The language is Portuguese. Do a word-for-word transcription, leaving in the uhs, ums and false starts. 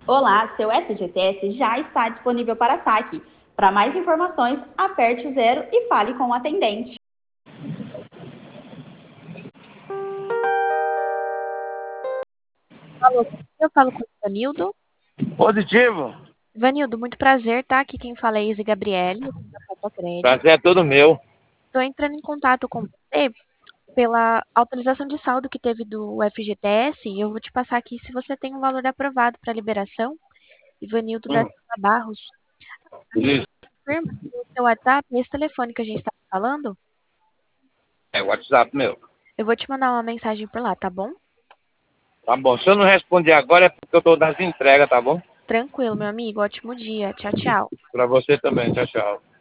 Olá, seu F G T S já está disponível para saque. Para mais informações, aperte o zero e fale com o atendente. Alô, eu falo com o Ivanildo. Positivo. Ivanildo, muito prazer, tá? Aqui quem fala é Izzy Gabriele, aqui da Copa Crédito. Prazer é todo meu. Estou entrando em contato com você pela autorização de saldo que teve do F G T S e eu vou te passar aqui se você tem um valor aprovado para liberação. Ivanildo da Hum, Silva Barros. isso. Confirma se o seu WhatsApp, esse telefone que a gente está falando, É o WhatsApp meu. eu vou te mandar uma mensagem por lá, tá bom? Tá bom. Se eu não responder agora é porque eu tô das entregas, tá bom? Tranquilo, meu amigo. Ótimo dia. Tchau, tchau. Pra você também. Tchau, tchau.